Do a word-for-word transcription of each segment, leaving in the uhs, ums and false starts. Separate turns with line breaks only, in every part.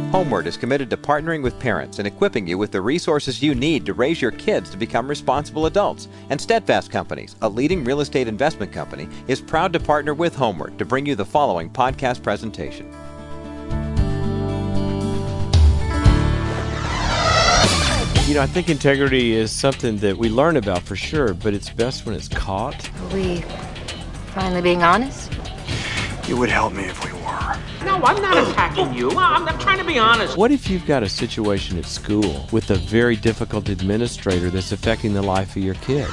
Homeward is committed to partnering with parents and equipping you with the resources you need to raise your kids to become responsible adults. And Steadfast Companies, a leading real estate investment company, is proud to partner with Homeward to bring you the following podcast presentation.
You know, I think integrity is something that we learn about for sure, but it's best when it's caught.
Are we finally being honest?
It would help me if we were.
No, I'm not attacking you. I'm, I'm trying to be honest.
What if you've got a situation at school with a very difficult administrator that's affecting the life of your kid?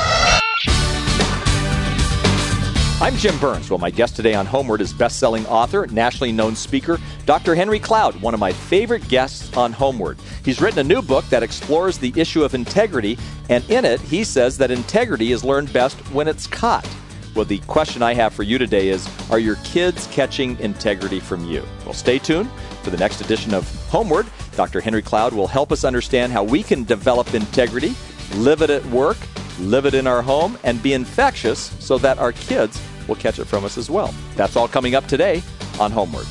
I'm Jim Burns. Well, my guest today on Homeward is best-selling author, nationally known speaker, Doctor Henry Cloud, one of my favorite guests on Homeward. He's written a new book that explores the issue of integrity, and in it, he says that integrity is learned best when it's caught. Well, the question I have for you today is, are your kids catching integrity from you? Well, stay tuned for the next edition of Homeward. Doctor Henry Cloud will help us understand how we can develop integrity, live it at work, live it in our home, and be infectious so that our kids will catch it from us as well. That's all coming up today on Homeward.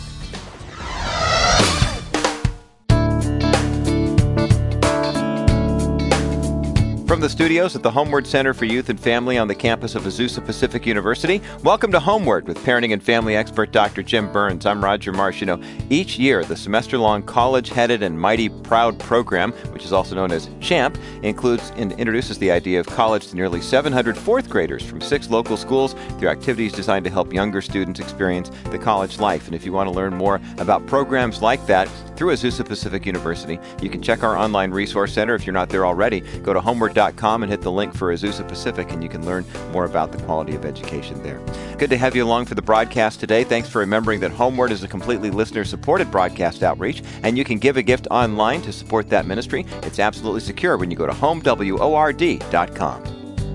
From the studios at the Homeward Center for Youth and Family on the campus of Azusa Pacific University, welcome to Homeward with parenting and family expert Doctor Jim Burns. I'm Roger Marsh. You know, each year, the semester-long college-headed and mighty proud program, which is also known as CHAMP, includes and introduces the idea of college to nearly seven hundred fourth graders from six local schools through activities designed to help younger students experience the college life. And if you want to learn more about programs like that through Azusa Pacific University, you can check our online resource center. If you're not there already, go to homeward dot com and hit the link for Azusa Pacific, and you can learn more about the quality of education there. Good to have you along for the broadcast today. Thanks for remembering that Homeward is a completely listener-supported broadcast outreach, and you can give a gift online to support that ministry. It's absolutely secure when you go to home word dot com.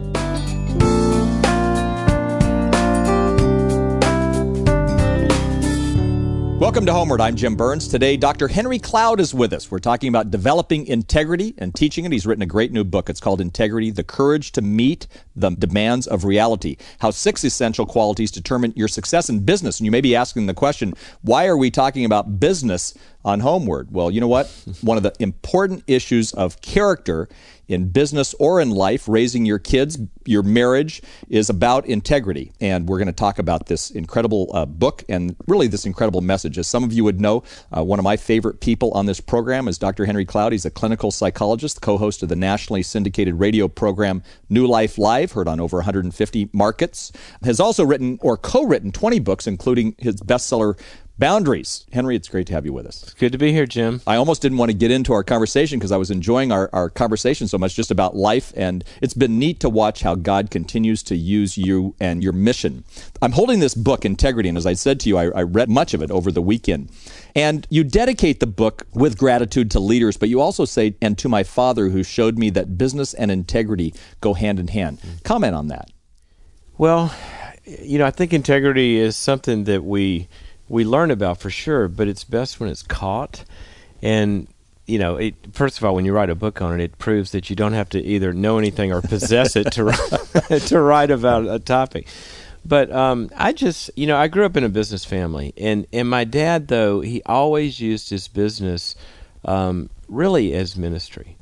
Welcome to Homeward. I'm Jim Burns. Today, Doctor Henry Cloud is with us. We're talking about developing integrity and teaching it. He's written a great new book. It's called Integrity, The Courage to Meet the Demands of Reality. How six essential qualities determine your success in business. And you may be asking the question, why are we talking about business on Homeward? Well, you know what? One of the important issues of character in business or in life, raising your kids, your marriage, is about integrity. And we're going to talk about this incredible uh, book and really this incredible message. As some of you would know, uh, one of my favorite people on this program is Doctor Henry Cloud. He's a clinical psychologist, co-host of the nationally syndicated radio program New Life Live, heard on over one hundred fifty markets. Has also written or co-written twenty books, including his bestseller, Boundaries. Henry, it's great to have you with us.
It's good to be here, Jim.
I almost didn't want to get into our conversation because I was enjoying our, our conversation so much just about life, and it's been neat to watch how God continues to use you and your mission. I'm holding this book, Integrity, and as I said to you, I, I read much of it over the weekend. And you dedicate the book with gratitude to leaders, but you also say, and to my father who showed me that business and integrity go hand in hand. Mm-hmm. Comment on that.
Well, you know, I think integrity is something that we... we learn about for sure, but it's best when it's caught. And, you know, it, first of all, when you write a book on it, it proves that you don't have to either know anything or possess it to write, to write about a topic. But um, I just, you know, I grew up in a business family. And, and my dad, though, he always used his business um, really as ministry.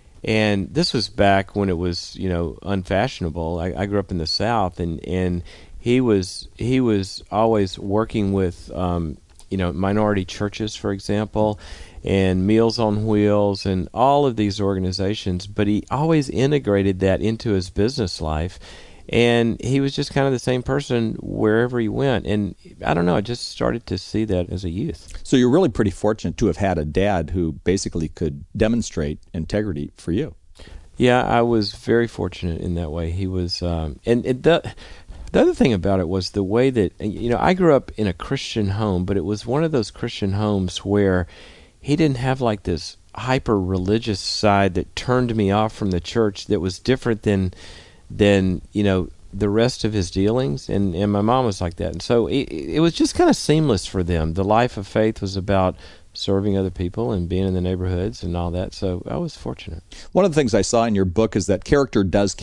And this was back when it was, you know, unfashionable. I, I grew up in the South, and, and He was he was always working with um, you know minority churches, for example, and Meals on Wheels and all of these organizations. But he always integrated that into his business life, and he was just kind of the same person wherever he went. And I don't know, I just started to see that as a youth.
So you're really pretty fortunate to have had a dad who basically could demonstrate integrity for you.
Yeah, I was very fortunate in that way. He was, um, and it. The, The other thing about it was the way that, you know, I grew up in a Christian home, but it was one of those Christian homes where he didn't have like this hyper-religious side that turned me off from the church that was different than, than you know, the rest of his dealings. And, and my mom was like that. And so it, it was just kind of seamless for them. The life of faith was about serving other people and being in the neighborhoods and all that. So I was fortunate.
One of the things I saw in your book is that character does count.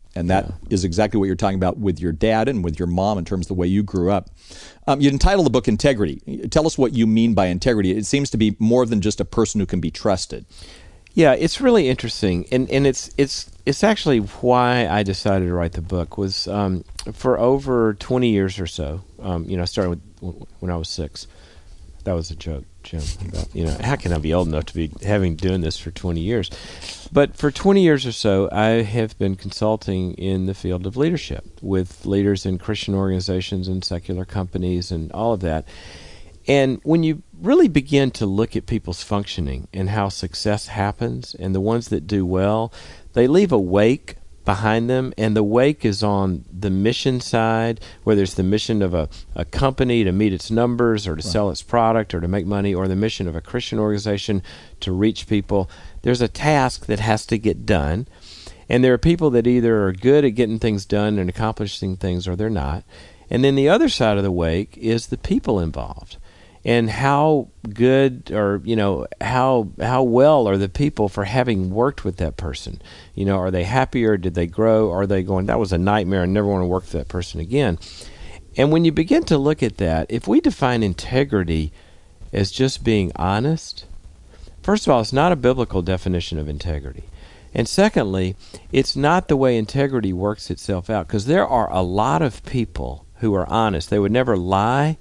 And that
Yeah.
is exactly what you're talking about with your dad and with your mom in terms of the way you grew up. Um, you entitled the book Integrity. Tell us what you mean by integrity. It seems to be more than just a person who can be trusted.
Yeah, it's really interesting, and and it's it's it's actually why I decided to write the book. Was um, for over twenty years or so. Um, you know, starting with when I was six. That was a joke, Jim. About, you know, how can I be old enough to be having doing this for twenty years? But for twenty years or so, I have been consulting in the field of leadership with leaders in Christian organizations and secular companies and all of that. And when you really begin to look at people's functioning and how success happens, and the ones that do well, they leave a wake behind them, and the wake is on the mission side, whether it's the mission of a, a company to meet its numbers or to right. sell its product or to make money, or the mission of a Christian organization to reach people. There's a task that has to get done, and there are people that either are good at getting things done and accomplishing things, or they're not. And then the other side of the wake is the people involved. And how good, or you know, how how well are the people for having worked with that person? You know, are they happier? Did they grow? Are they going, that was a nightmare, I never want to work with that person again? And when you begin to look at that, if we define integrity as just being honest, first of all, it's not a biblical definition of integrity. And secondly, it's not the way integrity works itself out, because there are a lot of people who are honest. They would never lie.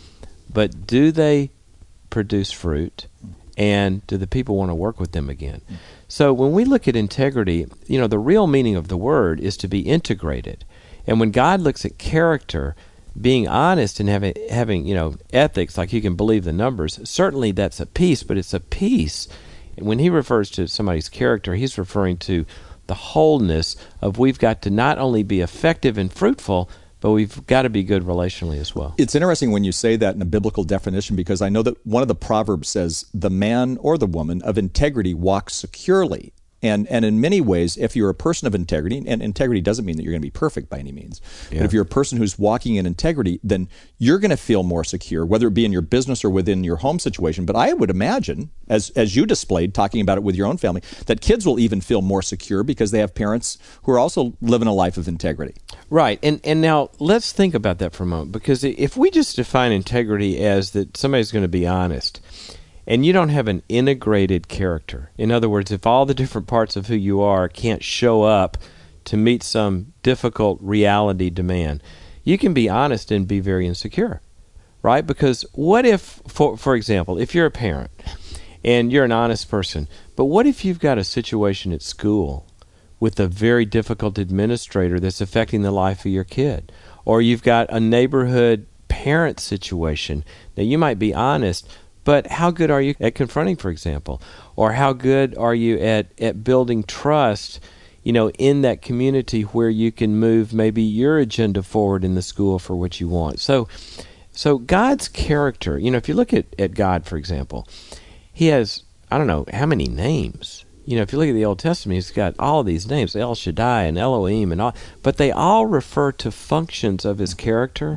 But do they produce fruit, and do the people want to work with them again? So when we look at integrity, you know, the real meaning of the word is to be integrated. And when God looks at character, being honest and having, having you know, ethics, like you can believe the numbers, certainly that's a piece, but it's a piece. When he refers to somebody's character, he's referring to the wholeness of we've got to not only be effective and fruitful, but we've got to be good relationally as well.
It's interesting when you say that in a biblical definition, because I know that one of the Proverbs says, the man or the woman of integrity walks securely. And and in many ways, if you're a person of integrity, and integrity doesn't mean that you're going to be perfect by any means, yeah. but if you're a person who's walking in integrity, then you're going to feel more secure, whether it be in your business or within your home situation. But I would imagine, as as you displayed, talking about it with your own family, that kids will even feel more secure because they have parents who are also living a life of integrity.
Right. And and now let's think about that for a moment, because if we just define integrity as that somebody's going to be honest, and you don't have an integrated character. In other words, if all the different parts of who you are can't show up to meet some difficult reality demand, you can be honest and be very insecure, right? Because what if, for, for example, if you're a parent and you're an honest person, but what if you've got a situation at school with a very difficult administrator that's affecting the life of your kid? Or you've got a neighborhood parent situation. Now, you might be honest, but how good are you at confronting, for example? Or how good are you at, at building trust, you know, in that community where you can move maybe your agenda forward in the school for what you want? So so God's character, you know, if you look at, at God, for example, he has, I don't know, how many names? You know, if you look at the Old Testament, he's got all these names, El Shaddai and Elohim and all, but they all refer to functions of his character.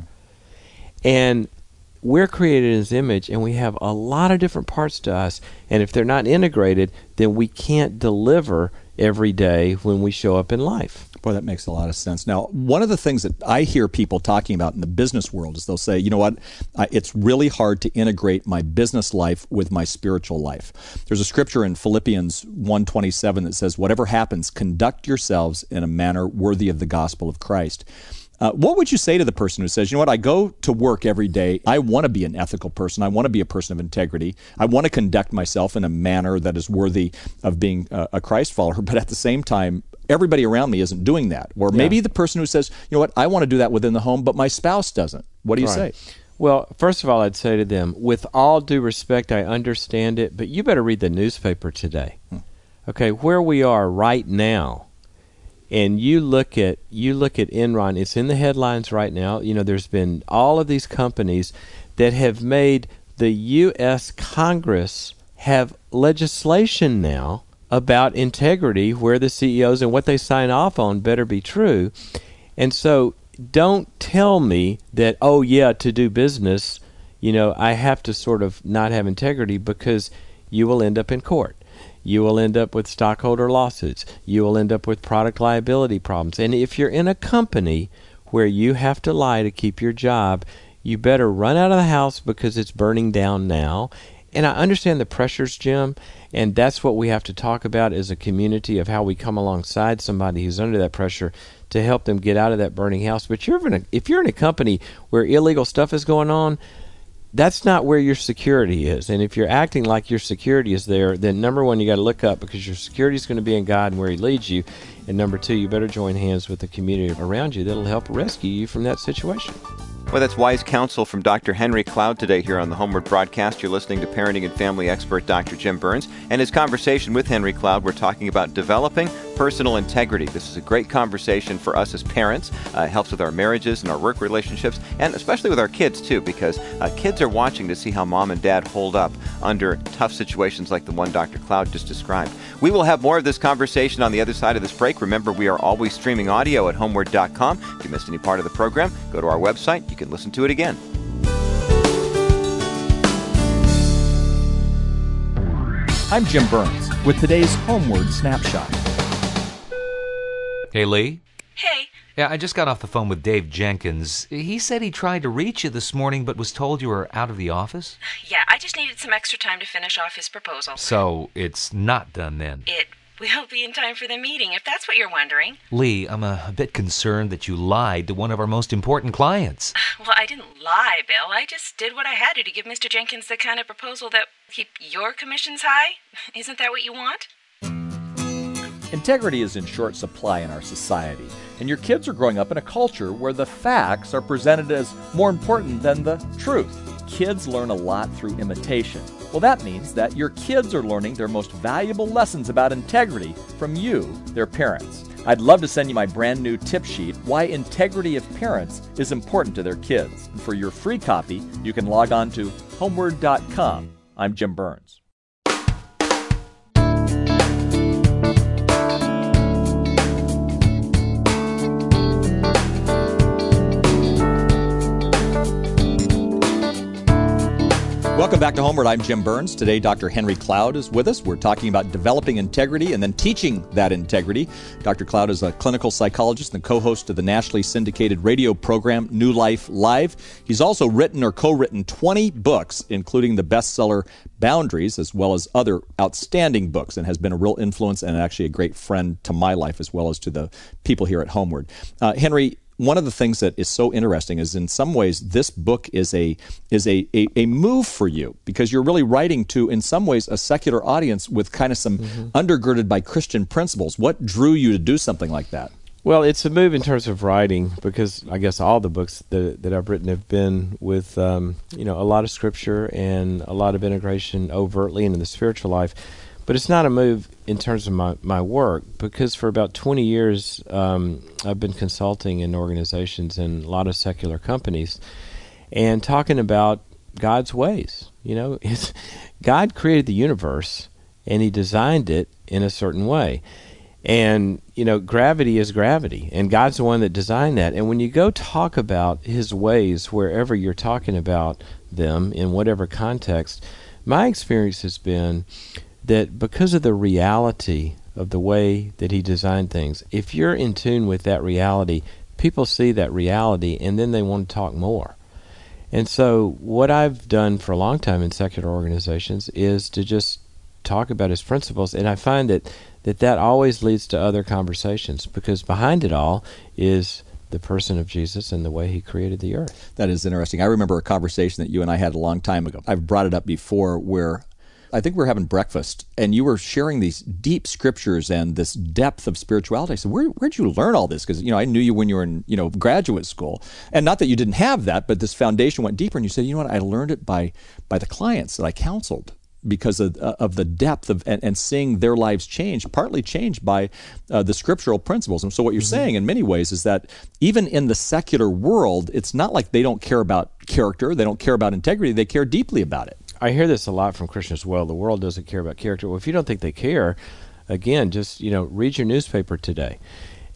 And we're created in his image, and we have a lot of different parts to us, and if they're not integrated, then we can't deliver every day when we show up in life.
Boy, that makes a lot of sense. Now, one of the things that I hear people talking about in the business world is they'll say, you know what, I, it's really hard to integrate my business life with my spiritual life. There's a scripture in Philippians one twenty-seven that says, whatever happens, conduct yourselves in a manner worthy of the gospel of Christ. Uh, what would you say to the person who says, you know what, I go to work every day, I want to be an ethical person, I want to be a person of integrity, I want to conduct myself in a manner that is worthy of being a, a Christ follower, but at the same time, everybody around me isn't doing that. Or maybe yeah. the person who says, you know what, I want to do that within the home, but my spouse doesn't. What do you right. say?
Well, first of all, I'd say to them, with all due respect, I understand it, but you better read the newspaper today. Hmm. Okay, where we are right now, and you look at you look at Enron, it's in the headlines right now. You know, there's been all of these companies that have made the U S Congress have legislation now about integrity, where the C E Os and what they sign off on better be true. And so don't tell me that, oh, yeah, to do business, you know, I have to sort of not have integrity, because you will end up in court. You will end up with stockholder lawsuits. You will end up with product liability problems. And if you're in a company where you have to lie to keep your job, you better run out of the house because it's burning down now. And I understand the pressures, Jim, and that's what we have to talk about as a community, of how we come alongside somebody who's under that pressure to help them get out of that burning house. But you're in a, if you're in a company where illegal stuff is going on, that's not where your security is. And if you're acting like your security is there, then number one, you got to look up, because your security is going to be in God and where He leads you. And number two, you better join hands with the community around you that'll help rescue you from that situation.
Well, that's wise counsel from Doctor Henry Cloud today here on the Homeward broadcast. You're listening to parenting and family expert Doctor Jim Burns. And his conversation with Henry Cloud, we're talking about developing personal integrity. This is a great conversation for us as parents. Uh, it helps with our marriages and our work relationships, and especially with our kids, too, because uh, kids are watching to see how mom and dad hold up under tough situations like the one Doctor Cloud just described. We will have more of this conversation on the other side of this break. Remember, we are always streaming audio at homeward dot com. If you missed any part of the program, go to our website. You can listen to it again.
I'm Jim Burns with today's Homeward Snapshot.
Hey, Lee.
Hey.
Yeah, I just got off the phone with Dave Jenkins. He said he tried to reach you this morning, but was told you were out of the office?
Yeah, I just needed some extra time to finish off his proposal.
So it's not done then?
It will be in time for the meeting, if that's what you're wondering.
Lee, I'm a, a bit concerned that you lied to one of our most important clients.
Well, I didn't lie, Bill. I just did what I had to to give Mister Jenkins the kind of proposal that will keep your commissions high. Isn't that what you want?
Integrity is in short supply in our society, and your kids are growing up in a culture where the facts are presented as more important than the truth. Kids learn a lot through imitation. Well, that means that your kids are learning their most valuable lessons about integrity from you, their parents. I'd love to send you my brand new tip sheet, Why Integrity of Parents is Important to Their Kids. And for your free copy, you can log on to homeward dot com. I'm Jim Burns. Welcome back to Homeward. I'm Jim Burns. Today, Doctor Henry Cloud is with us. We're talking about developing integrity and then teaching that integrity. Doctor Cloud is a clinical psychologist and co-host of the nationally syndicated radio program New Life Live. He's also written or co-written twenty books, including the bestseller Boundaries, as well as other outstanding books, and has been a real influence and actually a great friend to my life as well as to the people here at Homeward. Uh, Henry, one of the things that is so interesting is, in some ways, this book is a is a, a, a move for you, because you're really writing to, in some ways, a secular audience with kind of some mm-hmm. undergirded by Christian principles. What drew you to do something like that?
Well, it's a move in terms of writing, because I guess all the books that, that I've written have been with um, you know a lot of scripture and a lot of integration overtly into the spiritual life. But it's not a move in terms of my, my work, because for about twenty years, um, I've been consulting in organizations and a lot of secular companies and talking about God's ways. You know, it's, God created the universe, and He designed it in a certain way. And, you know, gravity is gravity, and God's the one that designed that. And when you go talk about His ways wherever you're talking about them, in whatever context, my experience has been that because of the reality of the way that He designed things, if you're in tune with that reality, people see that reality and then they want to talk more. And so what I've done for a long time in secular organizations is to just talk about His principles, and I find that that, that always leads to other conversations, because behind it all is the person of Jesus and the way He created the earth.
That is interesting. I remember a conversation that you and I had a long time ago. I've brought it up before, where I think we were having breakfast, and you were sharing these deep scriptures and this depth of spirituality. I said, Where, where'd you learn all this? Because, you know, I knew you when you were in, you know, graduate school. And not that you didn't have that, but this foundation went deeper. And you said, you know what, I learned it by by the clients that I counseled, because of, uh, of the depth of and, and seeing their lives change, partly changed by uh, the scriptural principles. And so what you're mm-hmm. saying in many ways is that even in the secular world, it's not like they don't care about character, they don't care about integrity, they care deeply about it.
I hear this a lot from Christians as well. The world doesn't care about character. Well, if you don't think they care, again, just, you know, read your newspaper today.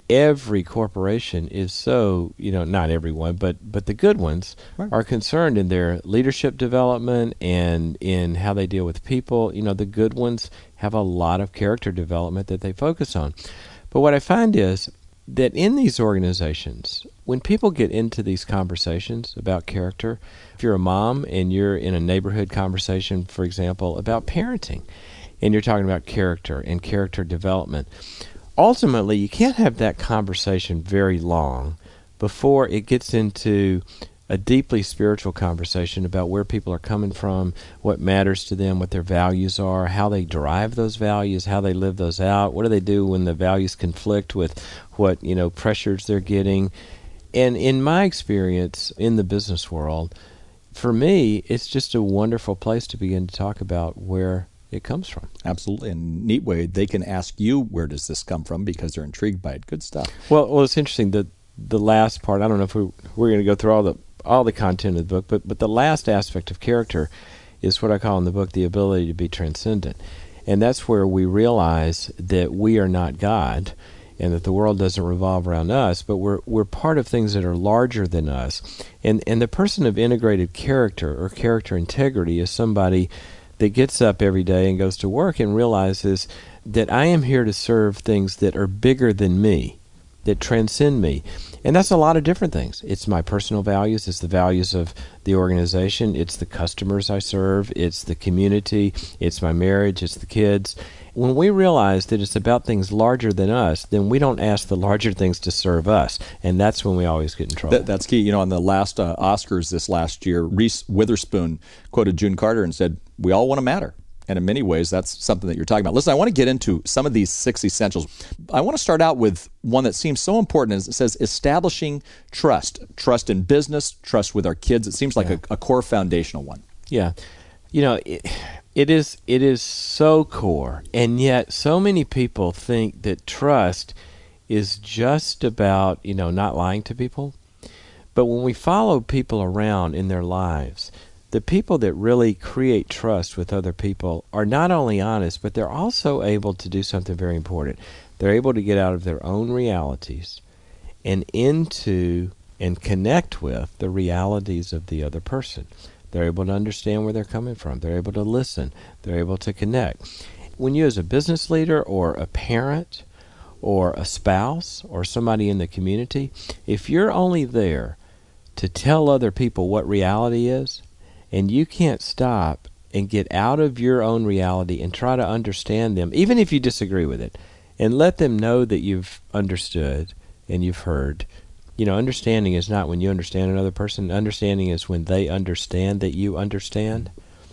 every corporation is so, you know, not everyone, but but the good ones right. are concerned in their leadership development and in how they deal with people. You know, the good ones have a lot of character development that they focus on. But what I find is that in these organizations, when people get into these conversations about character, if you're a mom and you're in a neighborhood conversation, for example, about parenting, and you're talking about character and character development, ultimately, you can't have that conversation very long before it gets into a deeply spiritual conversation about where people are coming from, what matters to them, what their values are, how they derive those values, how they live those out, what do they do when the values conflict with what, you know, pressures they're getting. And in my experience in the business world, for me, it's just a wonderful place to begin to talk about where it comes from.
Absolutely. And neat way, they can ask you, where does this come from, because they're intrigued by it. Good stuff.
Well, well, it's interesting that the last part, I don't know if we, we're going to go through all the all the content of the book, but, but the last aspect of character is what I call in the book the ability to be transcendent. And that's where we realize that we are not God and that the world doesn't revolve around us, but we're we're part of things that are larger than us. And and the person of integrated character or character integrity is somebody that gets up every day and goes to work and realizes that I am here to serve things that are bigger than me, that transcend me. And that's a lot of different things. It's my personal values. It's the values of the organization. It's the customers I serve. It's the community. It's my marriage. It's the kids. When we realize that it's about things larger than us, then we don't ask the larger things to serve us. And that's when we always get in trouble.
That, that's key. You know, on the last uh, Oscars this last year, Reese Witherspoon quoted June Carter and said, "We all want to matter." And in many ways, that's something that you're talking about. Listen, I want to get into some of these six essentials. I want to start out with one that seems so important. As it says, establishing trust. Trust in business, trust with our kids. It seems like yeah. a, a core foundational one.
Yeah. You know, it, it is it is so core. And yet so many people think that trust is just about, you know, not lying to people. But when we follow people around in their lives, the people that really create trust with other people are not only honest, but they're also able to do something very important. They're able to get out of their own realities and into and connect with the realities of the other person. They're able to understand where they're coming from. They're able to listen. They're able to connect. When you as a business leader or a parent or a spouse or somebody in the community, if you're only there to tell other people what reality is, and you can't stop and get out of your own reality and try to understand them, even if you disagree with it, and let them know that you've understood and you've heard. You know, understanding is not when you understand another person. Understanding is when they understand that you understand.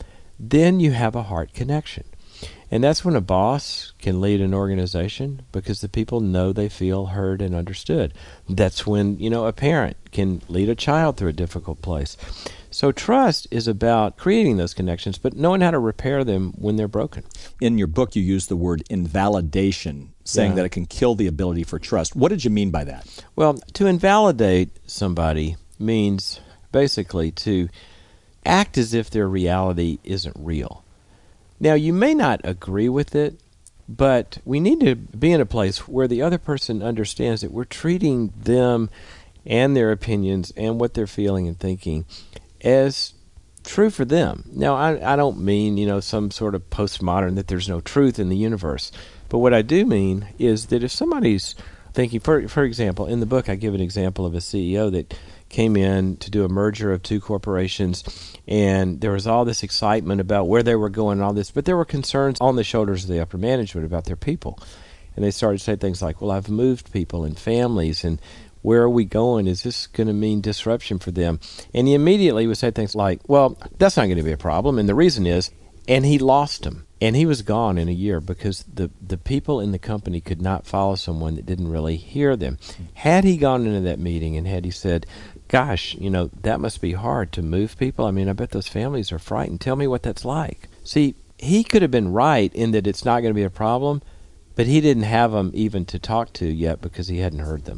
Then you have a heart connection. And that's when a boss can lead an organization because the people know they feel heard and understood. That's when, you know, a parent can lead a child through a difficult place. So trust is about creating those connections, but knowing how to repair them when they're broken.
In your book, you use the word invalidation, saying yeah. that it can kill the ability for trust. What did you mean by that?
Well, to invalidate somebody means basically to act as if their reality isn't real. Now, you may not agree with it, but we need to be in a place where the other person understands that we're treating them and their opinions and what they're feeling and thinking as true for them. Now, I, I don't mean, you know, some sort of postmodern that there's no truth in the universe. But what I do mean is that if somebody's thinking, for for example, in the book I give an example of a C E O that came in to do a merger of two corporations, and there was all this excitement about where they were going and all this, but there were concerns on the shoulders of the upper management about their people. And they started to say things like, well, I've moved people and families, and where are we going? Is this going to mean disruption for them? And he immediately would say things like, well, that's not going to be a problem, and the reason is, and he lost them. And he was gone in a year because the, the people in the company could not follow someone that didn't really hear them. Had he gone into that meeting and had he said, gosh, you know, that must be hard to move people. I mean, I bet those families are frightened. Tell me what that's like. See, he could have been right in that it's not going to be a problem, but he didn't have them even to talk to yet because he hadn't heard them.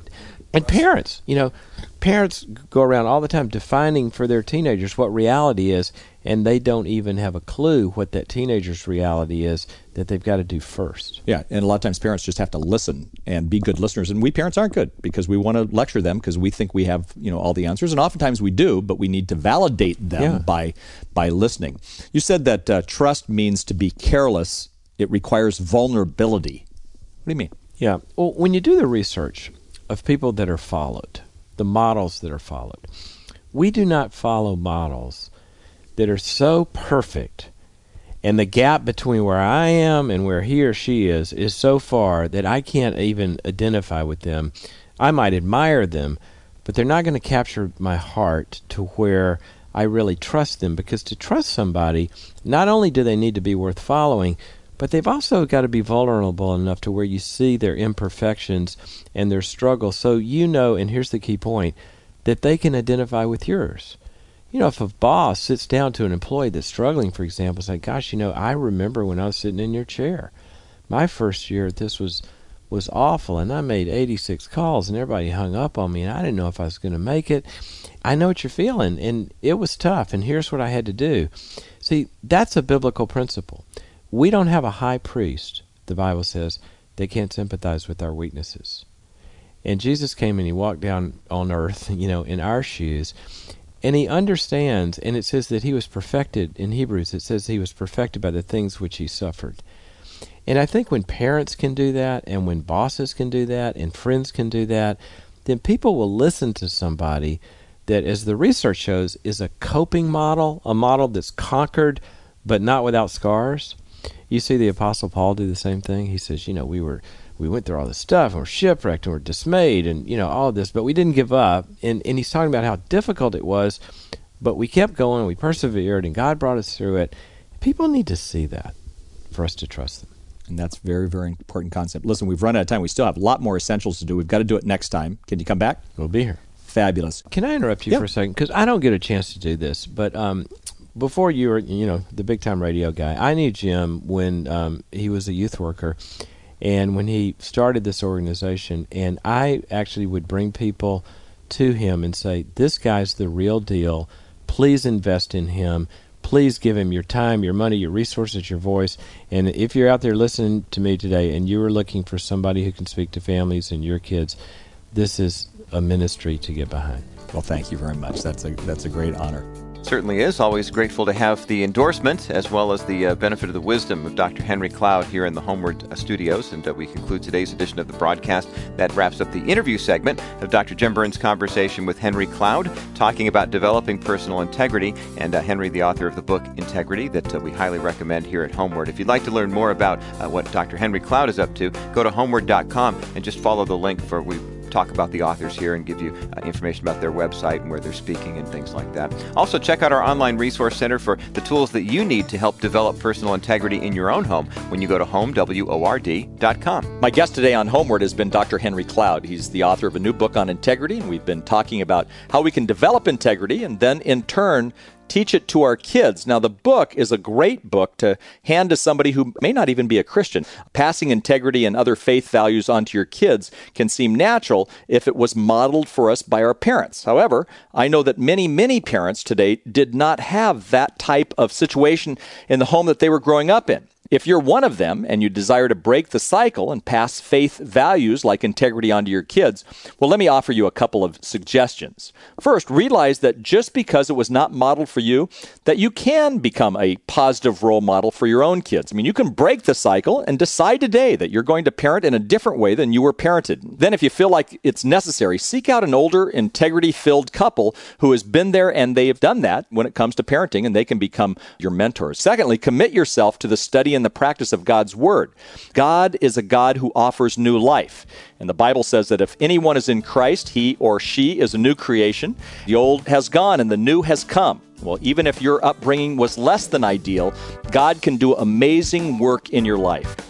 And parents, you know, parents go around all the time defining for their teenagers what reality is, and they don't even have a clue what that teenager's reality is that they've got to do first.
Yeah, and a lot of times parents just have to listen and be good listeners, and we parents aren't good because we want to lecture them because we think we have, you know, all the answers, and oftentimes we do, but we need to validate them
Yeah.
by by listening. You said that uh, trust means to be careless. It requires vulnerability. What do you mean?
Yeah. Well, when you do the research of people that are followed, the models that are followed, we do not follow models that are so perfect, and the gap between where I am and where he or she is is so far that I can't even identify with them. I might admire them, but they're not going to capture my heart to where I really trust them, because to trust somebody, not only do they need to be worth following, but they've also got to be vulnerable enough to where you see their imperfections and their struggles, so you know, and here's the key point, that they can identify with yours. You know, if a boss sits down to an employee that's struggling, for example, say, gosh, you know, I remember when I was sitting in your chair. My first year, this was was awful, and I made eighty-six calls, and everybody hung up on me, and I didn't know if I was going to make it. I know what you're feeling, and it was tough, and here's what I had to do. See, that's a biblical principle. We don't have a high priest, the Bible says, that can't sympathize with our weaknesses. And Jesus came and he walked down on earth, you know, in our shoes, and he understands, and it says that he was perfected, in Hebrews it says he was perfected by the things which he suffered. And I think when parents can do that, and when bosses can do that, and friends can do that, then people will listen to somebody that, as the research shows, is a coping model, a model that's conquered but not without scars. You see the Apostle Paul do the same thing. He says, you know, we were we went through all this stuff, and we're shipwrecked, and we're dismayed, and, you know, all of this, but we didn't give up. And, and he's talking about how difficult it was, but we kept going, we persevered, and God brought us through it. People need to see that for us to trust them.
And that's a very, very important concept. Listen, we've run out of time. We still have a lot more essentials to do. We've got to do it next time. Can you come back?
We'll be here.
Fabulous.
Can I interrupt you
Yeah.
for a second? Because I don't get a chance to do this, but um, before you were, you know, the big-time radio guy, I knew Jim when um, he was a youth worker, and when he started this organization, and I actually would bring people to him and say, this guy's the real deal. Please invest in him. Please give him your time, your money, your resources, your voice. And if you're out there listening to me today and you are looking for somebody who can speak to families and your kids, this is a ministry to get behind.
Well, thank you very much. That's a that's a great honor.
Certainly is. Always grateful to have the endorsement as well as the uh, benefit of the wisdom of Doctor Henry Cloud here in the Homeward uh, studios. And uh, we conclude today's edition of the broadcast. That wraps up the interview segment of Doctor Jim Burns' conversation with Henry Cloud, talking about developing personal integrity. And uh, Henry, the author of the book Integrity, that uh, we highly recommend here at Homeward. If you'd like to learn more about uh, what Doctor Henry Cloud is up to, go to homeward dot com and just follow the link for we talk about the authors here and give you uh, information about their website and where they're speaking and things like that. Also, check out our online resource center for the tools that you need to help develop personal integrity in your own home when you go to home word dot com.
My guest today on Homeward has been Doctor Henry Cloud. He's the author of a new book on integrity, and we've been talking about how we can develop integrity and then, in turn, teach it to our kids. Now, the book is a great book to hand to somebody who may not even be a Christian. Passing integrity and other faith values onto your kids can seem natural if it was modeled for us by our parents. However, I know that many, many parents today did not have that type of situation in the home that they were growing up in. If you're one of them and you desire to break the cycle and pass faith values like integrity onto your kids, well, let me offer you a couple of suggestions. First, realize that just because it was not modeled for you, that you can become a positive role model for your own kids. I mean, you can break the cycle and decide today that you're going to parent in a different way than you were parented. Then, if you feel like it's necessary, seek out an older, integrity-filled couple who has been there and they have done that when it comes to parenting, and they can become your mentors. Secondly, commit yourself to the study and the practice of God's Word. God is a God who offers new life. And the Bible says that if anyone is in Christ, he or she is a new creation. The old has gone and the new has come. Well, even if your upbringing was less than ideal, God can do amazing work in your life.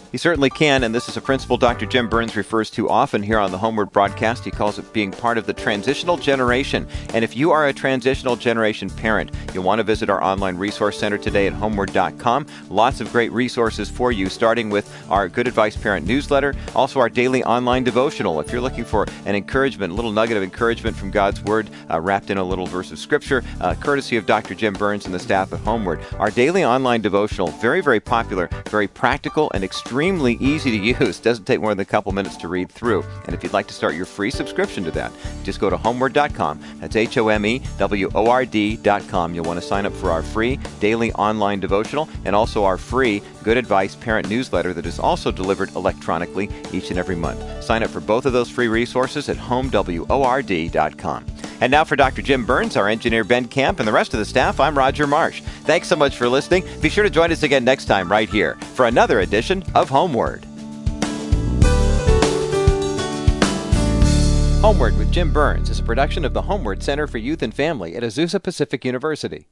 You certainly can, and this is a principle Doctor Jim Burns refers to often here on the Homeward broadcast. He calls it being part of the transitional generation. And if you are a transitional generation parent, you'll want to visit our online resource center today at homeward dot com. Lots of great resources for you, starting with our Good Advice Parent newsletter, also our daily online devotional. If you're looking for an encouragement, a little nugget of encouragement from God's Word, uh, wrapped in a little verse of Scripture, uh, courtesy of Doctor Jim Burns and the staff at Homeward. Our daily online devotional, very, very popular, very practical, and extremely Extremely easy to use. Doesn't take more than a couple minutes to read through. And if you'd like to start your free subscription to that, just go to homeward dot com. That's H O M E W O R D dot com. You'll want to sign up for our free daily online devotional and also our free Good Advice Parent newsletter that is also delivered electronically each and every month. Sign up for both of those free resources at home word dot com. And now for Doctor Jim Burns, our engineer Ben Camp, and the rest of the staff, I'm Roger Marsh. Thanks so much for listening. Be sure to join us again next time right here for another edition of Homeward. Homeward with Jim Burns is a production of the Homeward Center for Youth and Family at Azusa Pacific University.